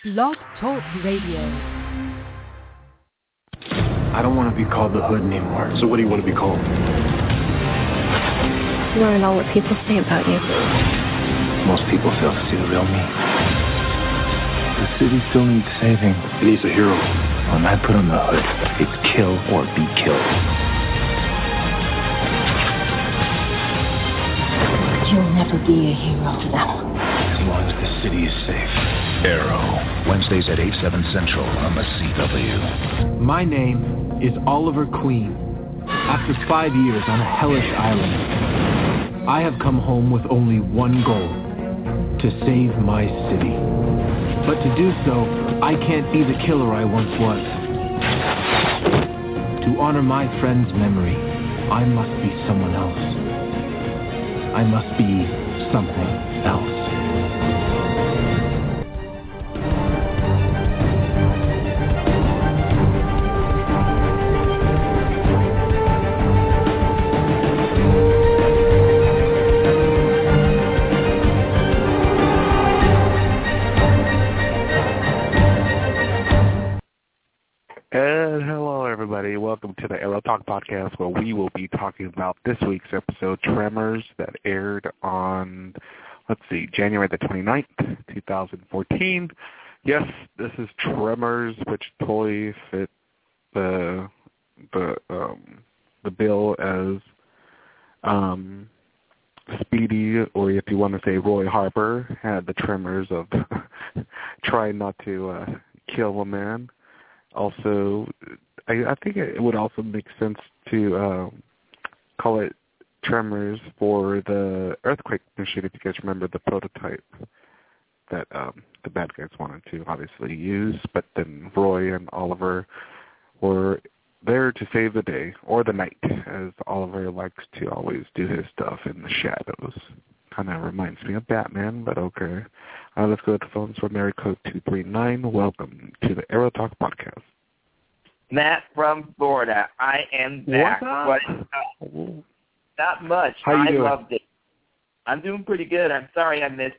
Blog Talk Radio. I don't want to be called the Hood anymore. So what do you want to be called? You want to know what people say about you? Most people fail to see the real me. The city still needs saving. It needs a hero. When I put on the hood, it's kill or be killed. You'll never be a hero to them. As long as the city is safe. Arrow, Wednesdays at 8/7 Central on the CW. My name is Oliver Queen. After 5 years on a hellish island, I have come home with only one goal: to save my city. But to do so, I can't be the killer I once was. To honor my friend's memory, I must be someone else. I must be something else. And hello, everybody. Welcome to the Arrow Talk podcast, where we will be talking about this week's episode, Tremors, that aired on, January the 29th, 2014. Yes, this is Tremors, which totally fit the bill as Speedy, or if you want to say Roy Harper, had the tremors of trying not to kill a man. Also, I think it would also make sense to call it Tremors for the earthquake machine, if you guys remember the prototype that the bad guys wanted to obviously use, but then Roy and Oliver were there to save the day, or the night, as Oliver likes to always do his stuff in the shadows. Kind of reminds me of Batman, but okay. Let's go to the phones from area code 239. Welcome to the Arrow Talk podcast. Matt from Florida. I am back. What's up? Not much. How you doing? Loved it. I'm doing pretty good. I'm sorry I missed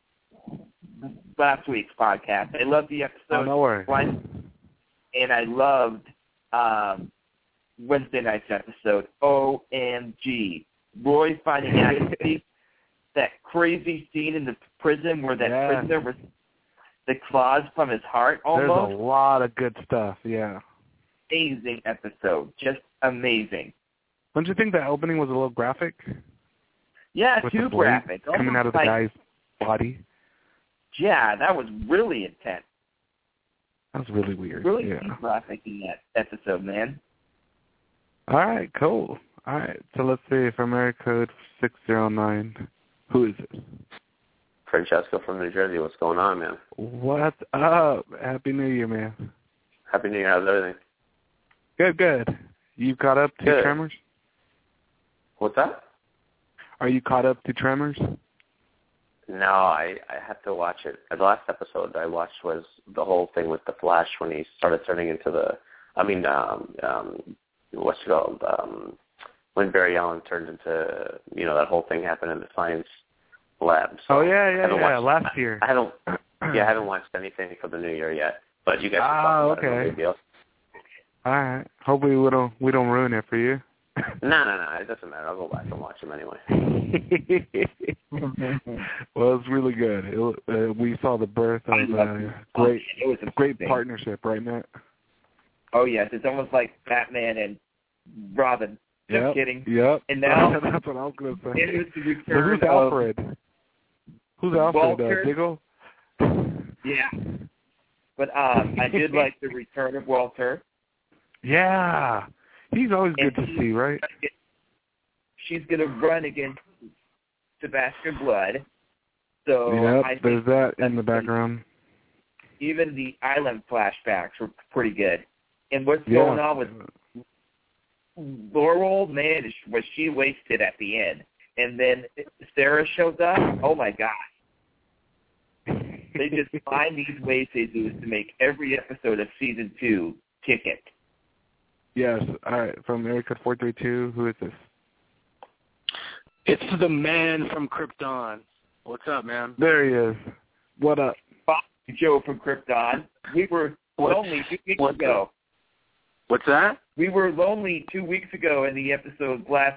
last week's podcast. I loved the episode. Oh, no worries. And I loved Wednesday night's episode. OMG. Roy finding out that crazy scene in the prison where that prisoner was the claws from his heart almost. There's a lot of good stuff, yeah. Amazing episode. Just amazing. Don't you think the opening was a little graphic? Yeah, with too the blade graphic. coming out of the guy's body? Yeah, that was really intense. That was really weird. Really yeah. graphic in that episode, man. All right, cool. All right, so let's see, from area code 609, who is this? Francesco from New Jersey. What's going on, man? What's up? Happy New Year, man. Happy New Year. How's everything? Good. You caught up to Tremors? What's that? Are you caught up to Tremors? No, I had to watch it. The last episode I watched was the whole thing with the Flash when he started turning into what's it called? When Barry Allen turned into, that whole thing happened in the science lab. So last year. I haven't watched anything for the new year yet. But you guys can talk about it, no big deal. All right. Hopefully we don't ruin it for you. No. It doesn't matter. I'll go back and watch them anyway. Well, it's really good. We saw the birth of a great partnership, right, Matt? Oh, yes. It's almost like Batman and Robin. Just kidding. Yep. And now that's what I was going to say. It was the return who's Alfred? Who's Alfred? Diggle? Yeah. But I did like the return of Walter. Yeah. He's always good to see, right? She's going to run against Sebastian Blood. So there's that in the background. Even the island flashbacks were pretty good. And what's going on with Laurel, man, was she wasted at the end. And then Sarah shows up. Oh, my gosh. They just find these ways, Jesus, to make every episode of Season 2 kick it. Yes. All right. From area code 432, who is this? It's the man from Krypton. What's up, man? There he is. What up? Joe from Krypton. We were lonely 2 weeks ago. What's that? We were lonely 2 weeks ago in the episode last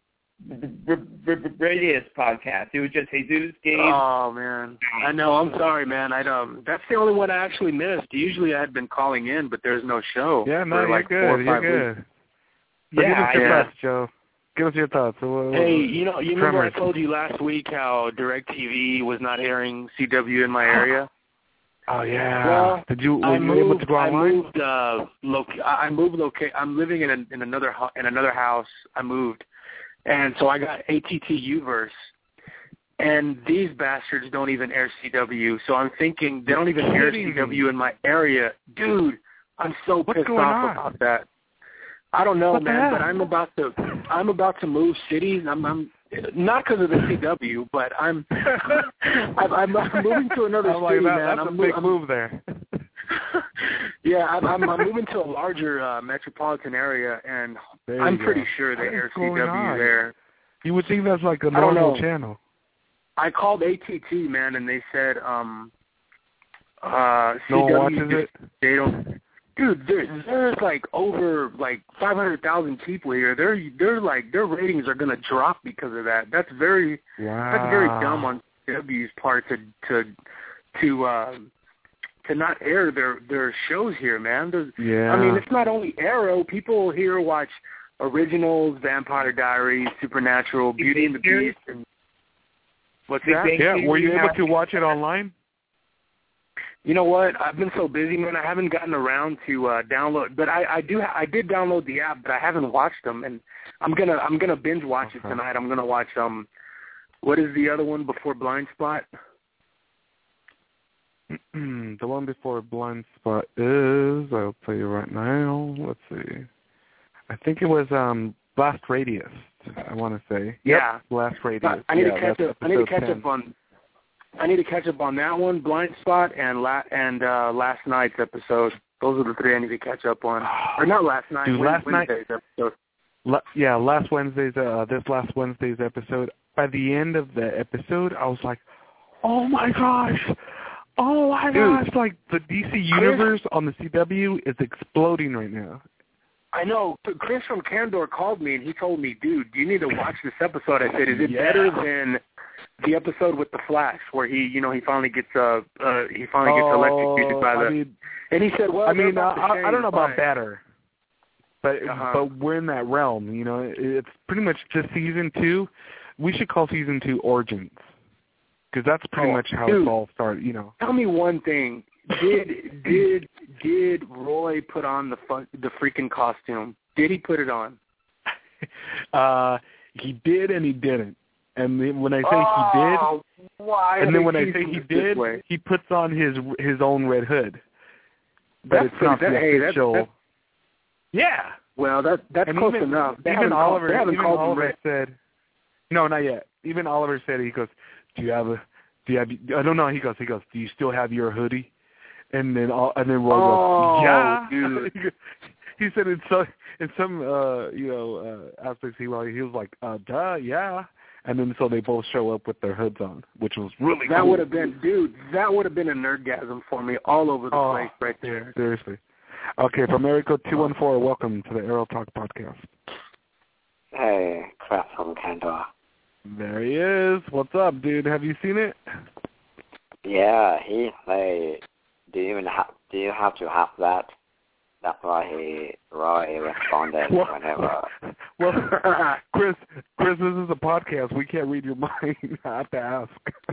Radius podcast. It was just Jesus, Gabe. Oh man, I know. I'm sorry, man. That's the only one I actually missed. Usually I had been calling in, but there's no show. Yeah, no, for like you're 4 or good. 5 You're weeks. good. So give us your thoughts, Joe. Give us your thoughts. Hey, you remember I told you last week how DirecTV was not airing CW in my area? Oh yeah. Well, were you able to go online? I moved. I'm living in another house. I moved, and so I got ATT Uverse, and these bastards don't even air CW. So I'm thinking they don't even air CW in my area, dude. I'm so pissed off about that. I don't know, man, but I'm about to move cities. I'm not because of the CW, but I'm moving to another city, man. That's a big move there. Yeah, I'm moving to a larger metropolitan area, and I'm pretty sure they air CW there. You would think that's like a normal channel. I called ATT, man, and they said no CW, one watches it? They don't. Dude, there's like over 500,000 people here. Their ratings are gonna drop because of that. That's very dumb on CW's part to not air their shows here, man. I mean, it's not only Arrow. People here watch Originals, Vampire Diaries, Supernatural, Beauty and the Beast. And what's that? Yeah, were you able to watch it online? You know what? I've been so busy, man. I haven't gotten around to download. But I did download the app, but I haven't watched them. And I'm gonna binge watch it tonight. I'm gonna watch what is the other one before Blind Spot? The one before Blind Spot is, I'll tell you right now. Let's see. I think it was Blast Radius. I want to say. Yeah. Yep, Blast Radius. I need to catch up. I need to catch up on that one, Blind Spot, and last night's episode. Those are the three I need to catch up on. Or not last night. Dude, Wednesday's episode. Last Wednesday's this last Wednesday's episode. By the end of the episode, I was like, "Oh my gosh, Dude, like the DC universe on the CW is exploding right now." I know. Chris from Candor called me and he told me, "Dude, you need to watch this episode." I said, "Is it better than the episode with the Flash, where he finally gets electrocuted by the?" And he said, "Well, I don't know about better, but we're in that realm. You know, it's pretty much just season 2. We should call season 2 Origins, because that's pretty much how it all started. You know. Tell me one thing: Did Roy put on the freaking costume? Did he put it on? He did and he didn't. And then when I say he did, why? And then when I say he did, he puts on his own Red Hood. But it's not the official. Yeah. Well, that's close enough. Even Oliver said, no, not yet. Even Oliver said, he goes, do you have? I don't know. He goes, do you still have your hoodie? And then Roy goes, yeah. Dude. He said in some aspects he was like, duh, yeah. And then so they both show up with their hoods on, which was really cool. That would have been, dude, that would have been a nerdgasm for me all over the place right there. Seriously. Okay, from Area Code 214, welcome to the Arrow Talk podcast. Hey, Crap from Candor. There he is. What's up, dude? Have you seen it? Yeah, do you have to have that? That's why Roy responded whenever. Well, Chris, this is a podcast. We can't read your mind. I have to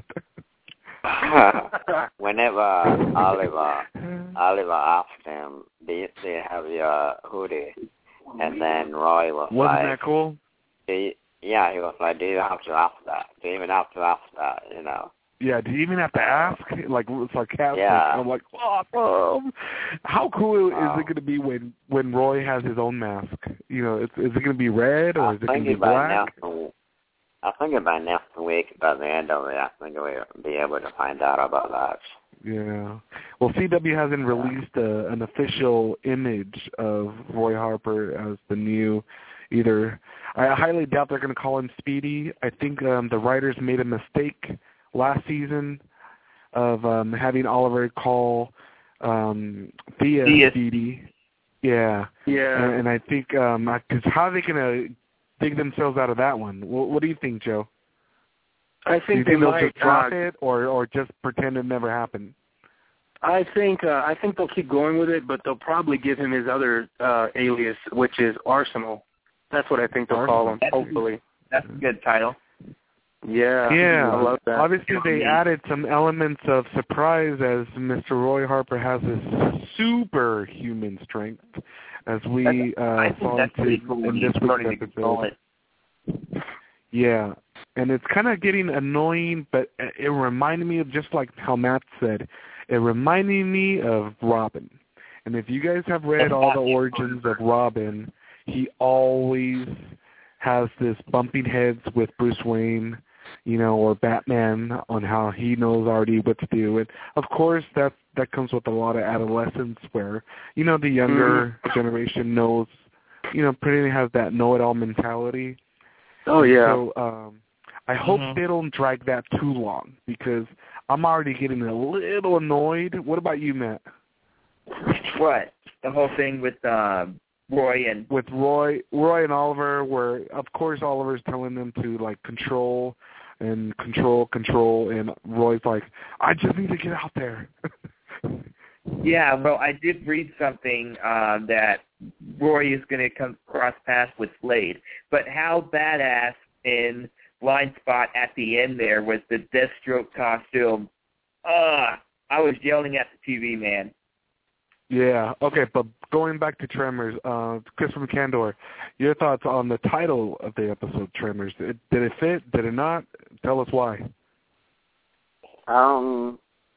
ask. Whenever Oliver asked him, do you have your hoodie? And then Roy was Wasn't like, that cool? he was like, do you have to ask that? Do you even have to ask that, you know? Yeah, do you even have to ask? Like, sarcastic. Yeah. I'm like, awesome. How cool is it going to be when Roy has his own mask? You know, is it going to be red or is it going to be black? I think by next week, by the end of it, I think we'll be able to find out about that. Yeah. Well, CW hasn't released an official image of Roy Harper as the new either. I highly doubt they're going to call him Speedy. I think the writers made a mistake last season of having Oliver call Thea Speedy. Yeah. Yeah. And I think, because how are they going to dig themselves out of that one? What do you think, Joe? I think they'll might just drop it or just pretend it never happened? I think they'll keep going with it, but they'll probably give him his other alias, which is Arsenal. That's what I think they'll call him, hopefully. That's a good title. Yeah. Yeah. I love that. Obviously, they added some elements of surprise as Mr. Roy Harper has this superhuman strength, as we saw in this week's episode. Yeah. And it's kind of getting annoying, but it reminded me of, just like how Matt said, it reminded me of Robin. And if you guys have read all the origins of Robin, he always has this bumping heads with Bruce Wayne, or Batman, on how he knows already what to do. And, of course, that comes with a lot of adolescence where, the younger generation knows, pretty much has that know-it-all mentality. Oh, yeah. So, I hope they don't drag that too long, because I'm already getting a little annoyed. What about you, Matt? What? The whole thing with Roy and... With Roy and Oliver, where, of course, Oliver's telling them to, control, and Roy's like, I just need to get out there. Yeah, well, I did read something that Roy is going to come cross paths with Slade, but how badass in Blind Spot at the end there was the Deathstroke costume. I was yelling at the TV, man. Yeah, okay, but going back to Tremors, Christopher Candor, your thoughts on the title of the episode, Tremors. Did it fit? Did it not? Tell us why. I don't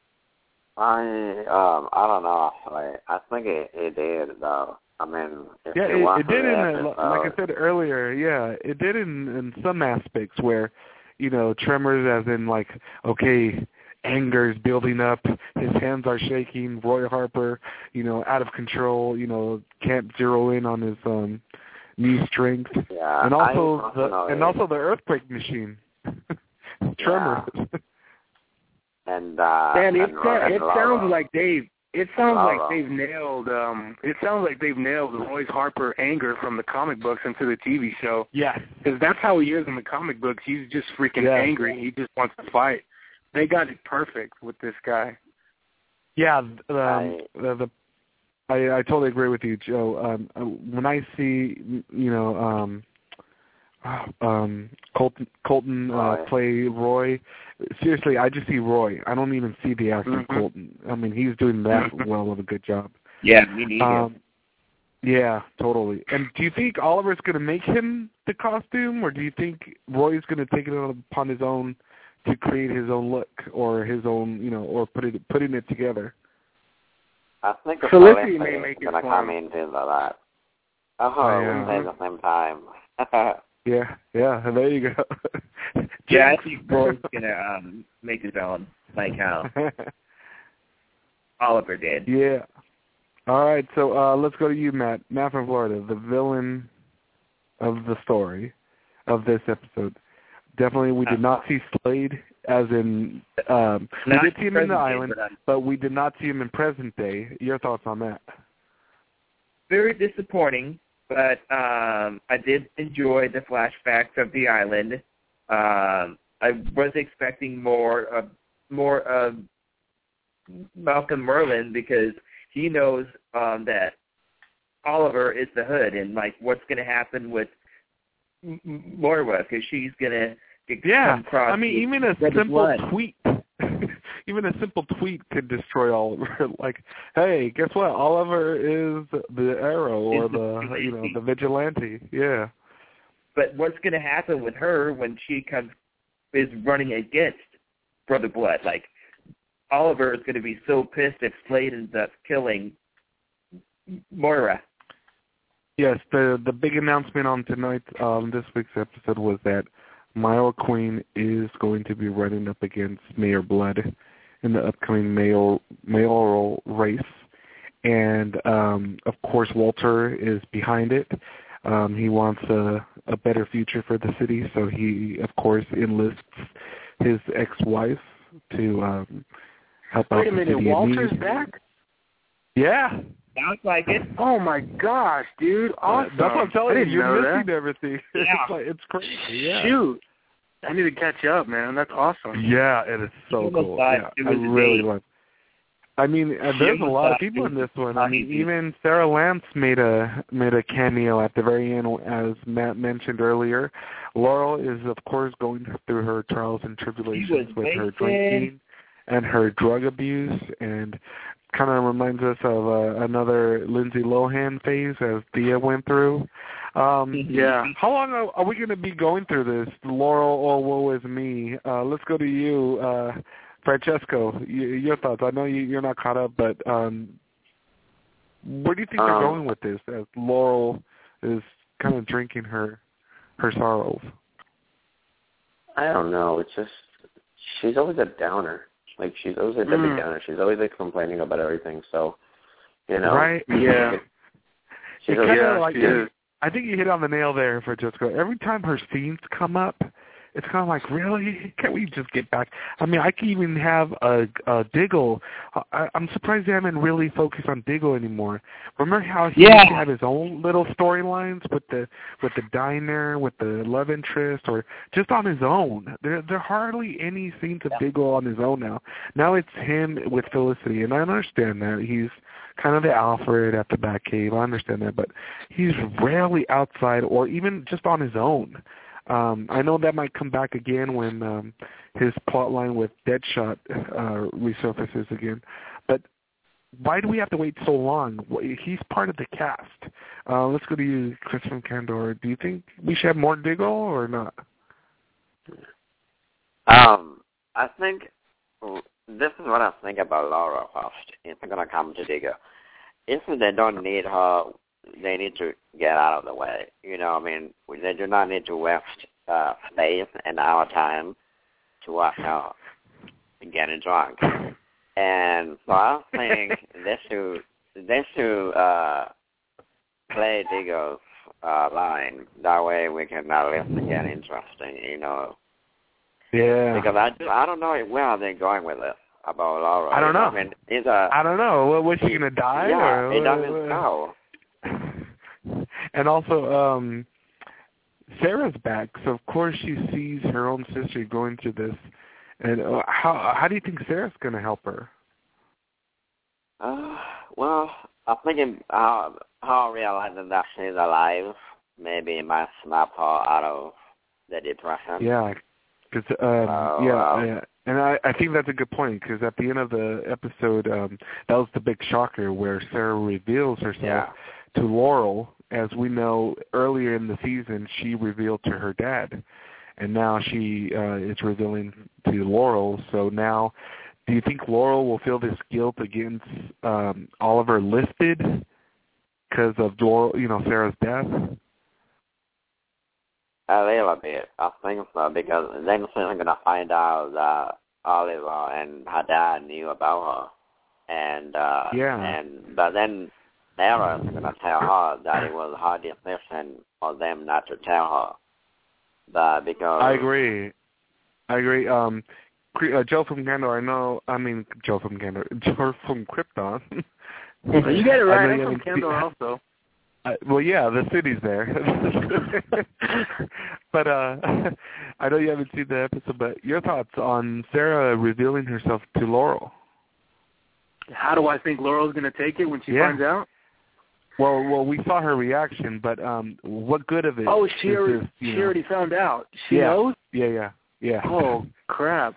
know. I think it did, though. I mean, if it did like I said earlier, it did in some aspects where, Tremors as in okay, anger is building up, his hands are shaking, Roy Harper, out of control, can't zero in on his knee strength. Yeah, and also the earthquake machine. Tremors. And it sounds like they've nailed Roy Harper anger from the comic books into the TV show. Yeah, because that's how he is in the comic books. He's just freaking angry. He just wants to fight. They got it perfect with this guy. Yeah, I totally agree with you, Joe. When I see Colton play Roy, seriously, I just see Roy. I don't even see the actor Colton. I mean, he's doing that well of a good job. Yeah, we need him. Yeah, totally. And do you think Oliver's going to make him the costume, or do you think Roy's going to take it upon his own to create his own look, or his own, or putting it together? I think Felicity may make it going to come into that. At the same time. Yeah, there you go. Yeah, I think Roy's going to make his own, like how Oliver did. Yeah. All right, so let's go to you, Matt. Matt from Florida, the villain of the story of this episode. Definitely, we did not see Slade, as in, we did see him in the island, but we did not see him in present day. Your thoughts on that? Very disappointing, but I did enjoy the flashbacks of the island. I was expecting more of Malcolm Merlyn, because he knows that Oliver is the Hood, and what's going to happen with Moira, because she's going to come across. I mean, even a simple tweet, could destroy Oliver. Hey, guess what? Oliver is the Arrow, or the vigilante. Yeah. But what's going to happen with her when she is running against Brother Blood? Oliver is going to be so pissed if Slade ends up killing Moira. Yes, the big announcement on this week's episode was that Myra Queen is going to be running up against Mayor Blood in the upcoming mayoral race. And, of course, Walter is behind it. He wants a better future for the city, so he, of course, enlists his ex-wife to help out Wait a the minute, city Walter's in need. back? Yeah. Sounds like it. Oh my gosh, dude! Awesome. That's what I'm telling I you. didn't You're know missing everything. Yeah. It's crazy. Yeah. Shoot, I need to catch up, man. That's awesome. Yeah, it is so cool. Yeah, I really love. I mean, there's a lot of people in this one. I mean, even Sarah Lance made a cameo at the very end, as Matt mentioned earlier. Laurel is, of course, going through her trials and tribulations with her drinking and her drug abuse, and kind of reminds us of another Lindsay Lohan phase as Thea went through. Yeah. How long are we going to be going through this? Laurel, oh, woe is me. Let's go to you, Francesco. Your thoughts. I know you're not caught up, but where do you think they're going with this as Laurel is kind of drinking her sorrows? I don't know. It's just, she's always a downer. Like, she's always a Debbie Downer. She's always, like, complaining about everything. So, you know. Right? Yeah. She's kind of like, I think you hit on the nail there, Francesco. Every time her scenes come up, it's kind of like, really? Can't we just get back? I mean, I can even have a Diggle. I'm surprised they haven't really focused on Diggle anymore. Remember how he used to have his own little storylines with the diner, with the love interest, or just on his own? There are hardly any scenes of Diggle on his own now. Now it's him with Felicity, and I understand that. He's kind of the Alfred at the Batcave. I understand that, but he's rarely outside or even just on his own. I know that might come back again when his plot line with Deadshot resurfaces again. But why do we have to wait so long? He's part of the cast. Let's go to you, Chris from Candor. Do you think we should have more Diggle or not? I think this is what I think about Laura first. If I'm going to come to Diggle. If they don't need her, they need to get out of the way. You know, I mean, they do not need to waste space and our time to watch her getting drunk. And so I think they should play Diggle's line. That way we can at least get interesting, you know. Yeah. Because I don't know where are they going with this about Laura. I don't know. I mean, I don't know. Was she going to die? Yeah, or, it doesn't know. And also, Sarah's back, so of course she sees her own sister going through this. And how do you think Sarah's going to help her? Well, I'm thinking how realizing that she's alive maybe might snap her out of the depression. Yeah, because and I think that's a good point, because at the end of the episode, that was the big shocker where Sarah reveals herself to Laurel. As we know, earlier in the season, she revealed to her dad, and now she is revealing to Laurel. So now, do you think Laurel will feel this guilt against Oliver Listed because of Sarah's death? A little bit, I think so, because then she's going to find out that Oliver and her dad knew about her, and but then Sarah's going to tell her that it was her decision for them not to tell her. But because I agree. Joe from Candor, Joe from Krypton. You get it right. I'm from Candor also. Well, yeah, the city's there. But I know you haven't seen the episode, but your thoughts on Sarah revealing herself to Laurel? How do I think Laurel's going to take it when she finds out? Well, we saw her reaction, but what good of it? Oh, she already found out. She knows? Yeah. Oh, crap.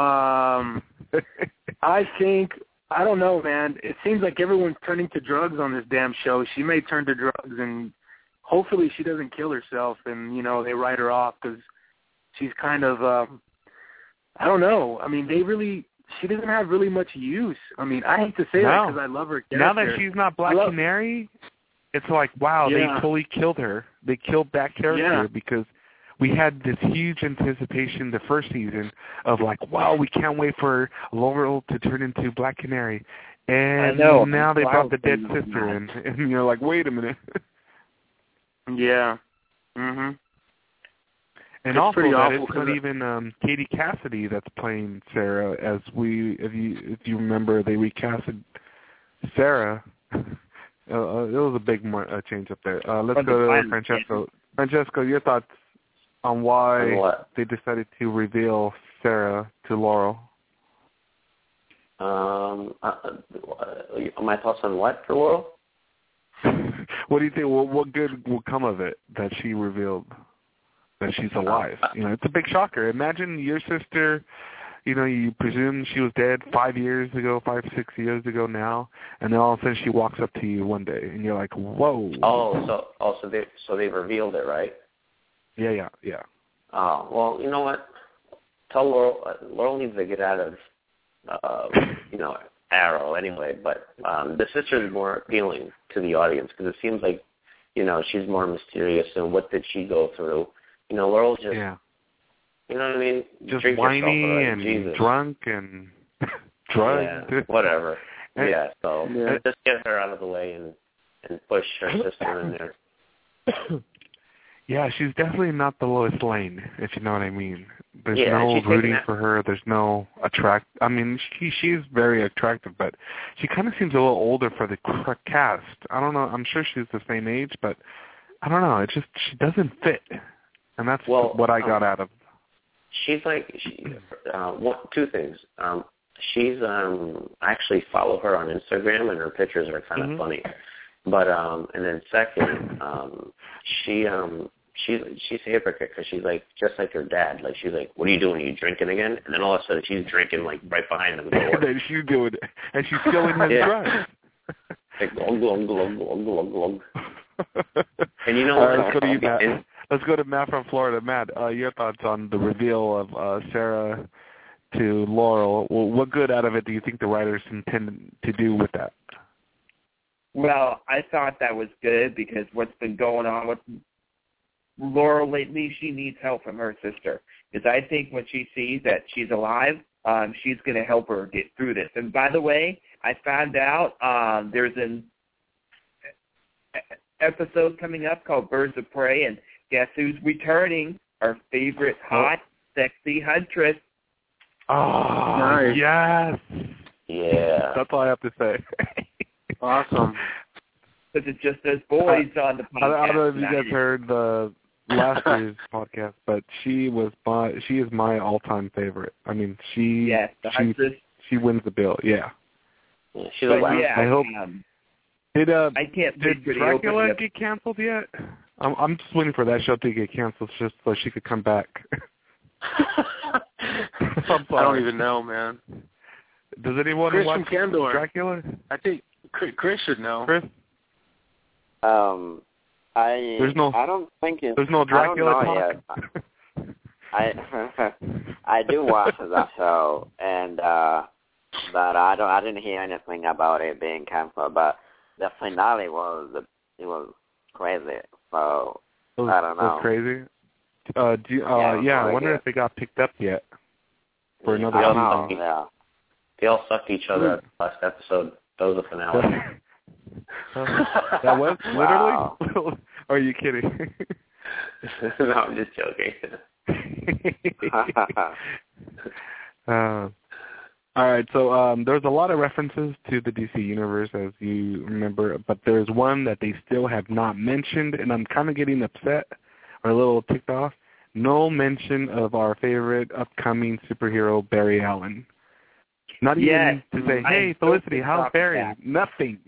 I think, I don't know, man. It seems like everyone's turning to drugs on this damn show. She may turn to drugs, and hopefully she doesn't kill herself and, they write her off because she's kind of, I don't know. I mean, she doesn't have really much use. I mean, I hate to say that because I love her character. Now that she's not Black Canary, it's like, wow, they totally killed her. They killed that character because we had this huge anticipation the first season of like, wow, we can't wait for Laurel to turn into Black Canary. And now they brought the dead sister in, and you're like, wait a minute. Yeah. Mhm. And it's also pretty that awful it's not even Katie Cassidy that's playing Sarah. If you remember, they recasted Sarah. It was a big change up there. Let's go to Francesco. Francesco, your thoughts on why they decided to reveal Sarah to Laurel? My thoughts on what for Laurel? What do you think? What good will come of it that she revealed that she's alive? It's a big shocker. Imagine your sister. You presume she was dead 5 years ago, 6 years ago now, and then all of a sudden she walks up to you one day, and you're like, whoa. So they've revealed it, right? Yeah. Oh, well, you know what? Tell Laurel needs to get out of, Arrow anyway, but the sister is more appealing to the audience because it seems like, she's more mysterious and what did she go through. Laurel's just, you know what I mean? Just whiny and Jesus. Drunk and drugged. Yeah, whatever. So just get her out of the way and push her sister in there. Yeah, she's definitely not the Lois Lane, if you know what I mean. There's no rooting for her. There's no I mean, she's very attractive, but she kind of seems a little older for the cast. I don't know. I'm sure she's the same age, but I don't know. It just she doesn't fit, and that's what I got out of. She's like two things. She's I actually follow her on Instagram, and her pictures are kind of funny. But and then second, she's a hypocrite because she's like just like her dad. Like she's like, "What are you doing? Are you drinking again?" And then all of a sudden she's drinking like right behind him. Then she's doing it, and she's filling his dress. Like glug glug glug glug glug glug. And you know what? Let's go to you, Matt. Let's go to Matt from Florida. Matt, your thoughts on the reveal of Sarah to Laurel? Well, what good out of it do you think the writers intended to do with that? Well, I thought that was good because what's been going on with Laurel lately, she needs help from her sister. Because I think when she sees that she's alive, she's going to help her get through this. And by the way, I found out there's an episode coming up called Birds of Prey, and guess who's returning? Our favorite hot, sexy huntress. Oh, nice. Yes. Yeah. That's all I have to say. Awesome. Because it just says boys on the podcast. I don't know if you guys heard the last year's podcast, but she is my all-time favorite. I mean, she wins the bill. Yeah. I hope. Did Dracula get canceled yet? I'm just waiting for that show to get canceled just so she could come back. I don't even know, man. Does anyone Chris watch from Candor. Dracula? I think Chris should know. Chris? I don't think it's... There's no Dracula talk? I do watch that show, and but I didn't hear anything about it being canceled. But the finale was crazy. So I don't know. It was crazy. I wonder if they got picked up yet for another season. Yeah. They all sucked each other at the last episode. That was the finale. That was literally? Or are you kidding? No, I'm just joking. All right, so there's a lot of references to the DC Universe, as you remember, but there's one that they still have not mentioned, and I'm kind of getting upset or a little ticked off. No mention of our favorite upcoming superhero, Barry Allen. Not even to say, hey, Felicity, how's Barry? Nothing.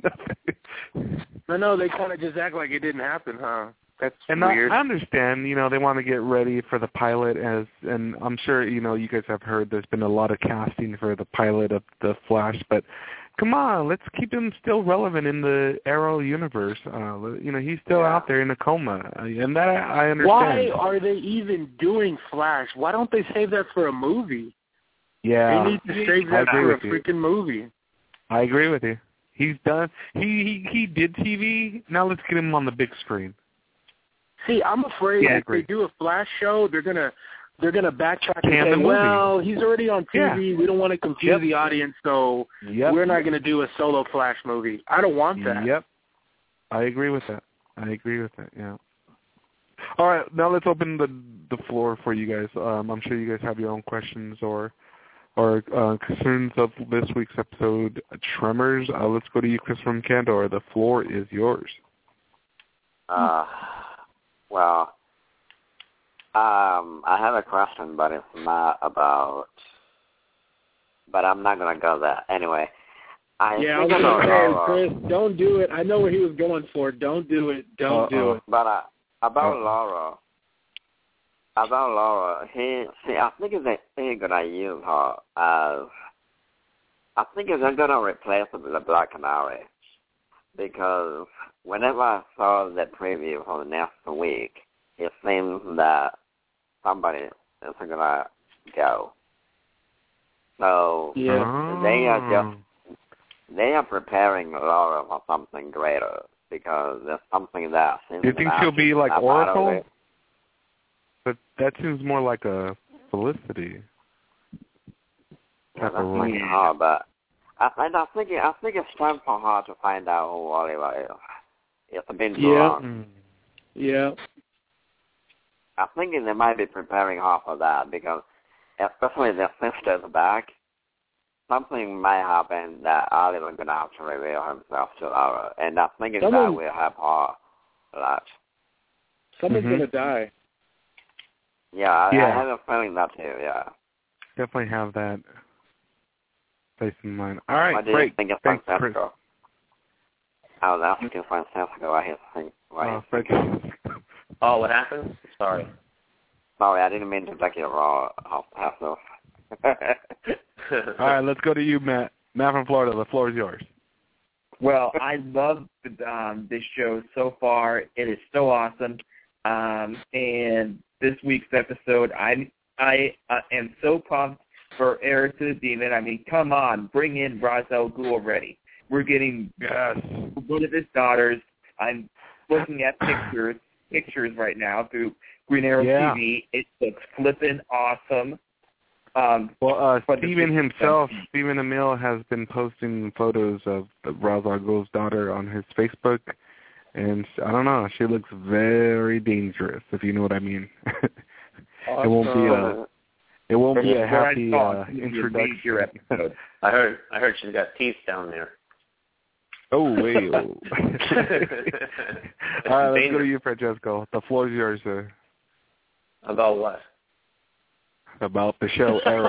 No, they kind of just act like it didn't happen, huh? That's weird. I understand, they want to get ready for the pilot, and I'm sure, you guys have heard there's been a lot of casting for the pilot of The Flash, but come on, let's keep him still relevant in the Arrow universe. He's still out there in a coma, and that I understand. Why are they even doing Flash? Why don't they save that for a movie? Yeah. They need to save that for a freaking movie. I agree with you. He's done. He did TV. Now let's get him on the big screen. See, I'm afraid if they do a Flash show, they're gonna backtrack and say, well, he's already on TV. Yeah. We don't want to confuse the audience, so we're not going to do a solo Flash movie. I don't want that. Yep. I agree with that. Yeah. All right, now let's open the floor for you guys. I'm sure you guys have your own questions or concerns of this week's episode, Tremors. Let's go to you, Chris from Candor. The floor is yours. Well, I have a question, but it's not about. But I'm not gonna go there anyway. I was gonna say, Chris, don't do it. I know where he was going for. Don't do it. Don't do it. But about Laura. I think if they're gonna use her as, I think if they're gonna replace her with the Black Canary, because whenever I saw the preview for the next week, it seems that somebody is gonna go. So they are preparing Laura for something greater, because there's something that seems. Do you think she'll be like Oracle? But that seems more like a Felicity. That's hard, but I think it's time for her to find out who Oliver is. It's been too long. Yeah. I think they might be preparing her for that, because especially their sister's back, something might happen that Oliver's going to have to reveal himself to Laura, and I think that will help her a lot. Someone's going to die. Yeah, I have a feeling that too, yeah. Definitely have that place in mind. All right, great. What do you think of Francesco? I was asking Francesco why he's thinking. Oh, what happened? Sorry, I didn't mean to take you raw. All right, let's go to you, Matt. Matt from Florida. The floor is yours. Well, I love this show so far. It is so awesome. And this week's episode, I am so pumped for Heir to the Demon. I mean, come on, bring in Ra's al Ghul already. We're getting one of his daughters. I'm looking at pictures right now through Green Arrow TV. It looks flippin' awesome. Stephen himself, Stephen Amell, has been posting photos of Ra's al Ghul's daughter on his Facebook, and I don't know, she looks very dangerous, if you know what I mean. Awesome. It won't be a happy introduction. Episode. I heard she's got teeth down there. Oh, wait. All right, let's go to you, Francesco. The floor is yours, sir. About what? About the show Arrow.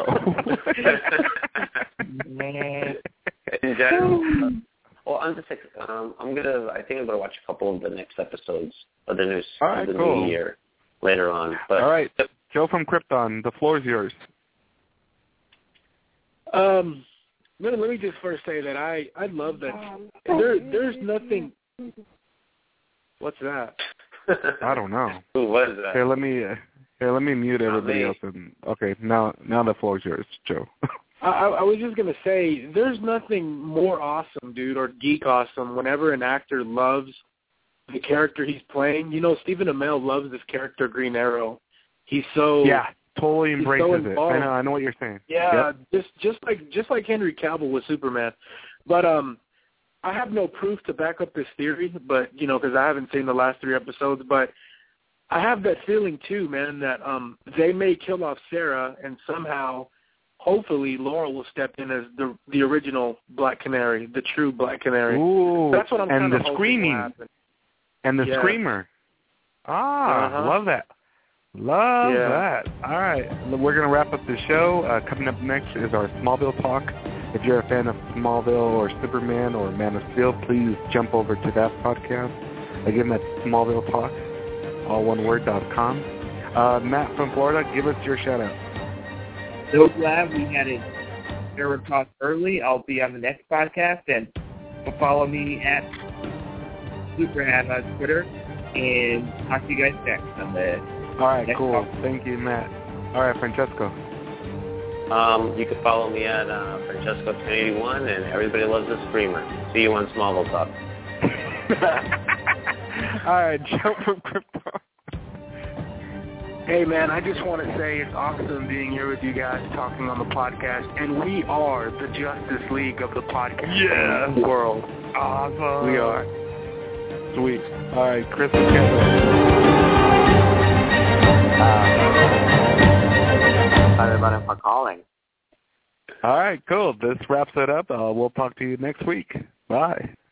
In general, well, I'm just I think I'm gonna watch a couple of the next episodes of the new year later on. But all right, Joe from Krypton, the floor is yours. Let me just first say that I love that. There's nothing. What's that? I don't know. What is that? Here, let me mute everybody else. Okay, now the floor is yours, Joe. I was just going to say, there's nothing more awesome, dude, or geek awesome whenever an actor loves the character he's playing. You know, Stephen Amell loves this character, Green Arrow. He's so... Yeah, totally embraces it. I know what you're saying. Yeah, just like Henry Cavill with Superman. But I have no proof to back up this theory, but, you know, because I haven't seen the last 3 episodes, but I have that feeling, too, man, that they may kill off Sarah and somehow... hopefully, Laura will step in as the original Black Canary, the true Black Canary. Ooh, that's what I'm and the hoping screaming, will happen. And the screamer. Love that. Love that. All right, we're going to wrap up the show. Coming up next is our Smallville talk. If you're a fan of Smallville or Superman or Man of Steel, please jump over to that podcast. Again, that's Smallville Talk, all one word.com. Matt from Florida, give us your shout-out. So glad we had it Arrow Talk early. I'll be on the next podcast, and follow me at Superhand on Twitter, and talk to you guys next on the All right, next cool. talk. Thank you, Matt. All right, Francesco. You can follow me at Francesco1081, and everybody loves the Screamer. See you on Smallville Talk. All right, Joe from Krypton. Hey, man, I just want to say it's awesome being here with you guys talking on the podcast, and we are the Justice League of the podcast world. Awesome. We are. Sweet. All right, Chris and Kevin. everybody for calling. All right, cool. This wraps it up. We'll talk to you next week. Bye.